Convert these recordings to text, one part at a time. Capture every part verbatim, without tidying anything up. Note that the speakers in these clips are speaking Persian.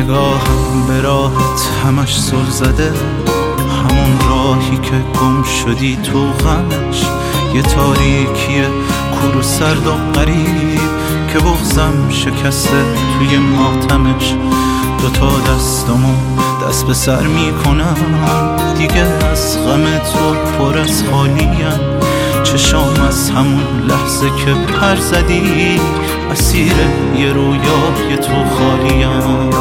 نگاهم به راهت همش سر زده، همون راهی که گم شدی تو غمش، یه تاریکی کور و سرد و غریب که بغضم شکسته توی ماتمش. دوتا دستمو دست به سر میکنم، دیگه از غم تو پر از خالیم. چشام از همون لحظه که پر زدی، اسیر یه رویای تو خالیم.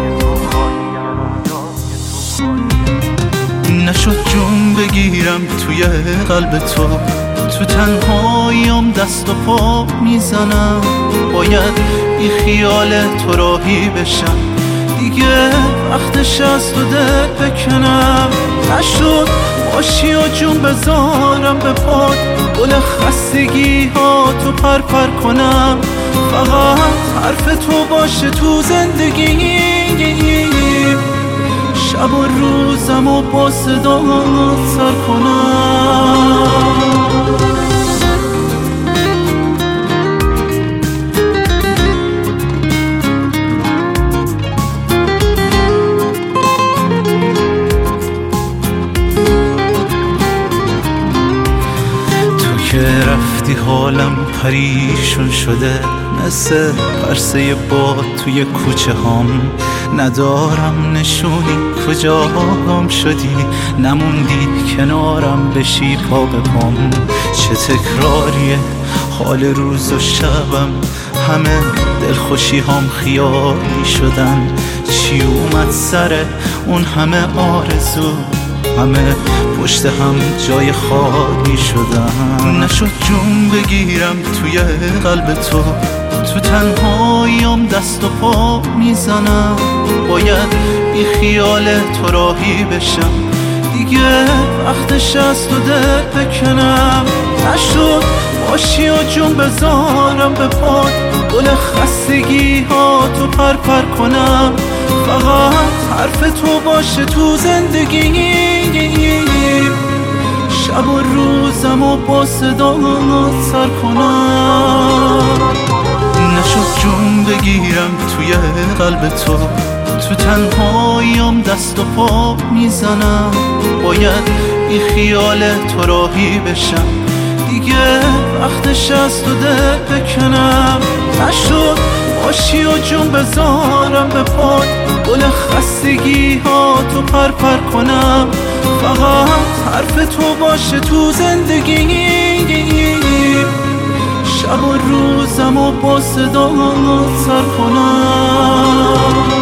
نشد جون بگیرم توی قلب تو، تو تنهاییم دست و پا میزنم. باید بی خیال تو راهی بشم، دیگه وقتش از تو دل بکنم. نشد باشی و جون بذارم به پاد، گل خستگی ها تو پر پر کنم. فقط حرف تو باشه تو زندگی، شب و روزم و با صدا سر کنم. که رفتی حالم پریشون شده، مثل پرسه باد توی کوچه هام. ندارم نشونی کجا گم شدی، نموندی کنارم بشی پا به پام. چه تکراریه حال روز و شبم، همه دلخوشی هم خیالی شدن. چی اومد سر اون همه آرزو، همه پشت هم جای خالی شدن. نشد جون بگیرم توی قلب تو، تو تنهاییم دست و پا میزنم. باید بی خیال تو راهی بشم، دیگه وقتش از تو دل بکنم. نشد باشی و جون بذارم به پاد، گل خستگی ها تو پر پر کنم. فقط حرف تو باشه تو زندگی، شب و روزم و با صدا سر کنم. نشد جون بگیرم توی قلب تو، تو تنهاییم دست و پا میزنم. باید بی خیال تو راهی بشم، دیگه وقتش از تو دل بکنم. نشد باشی و جون بذارم به پاد، گل خستگی ها تو پر پر کنم. فقط حرف تو باشه تو زندگی، شب و روزم و با صدا سر کنم.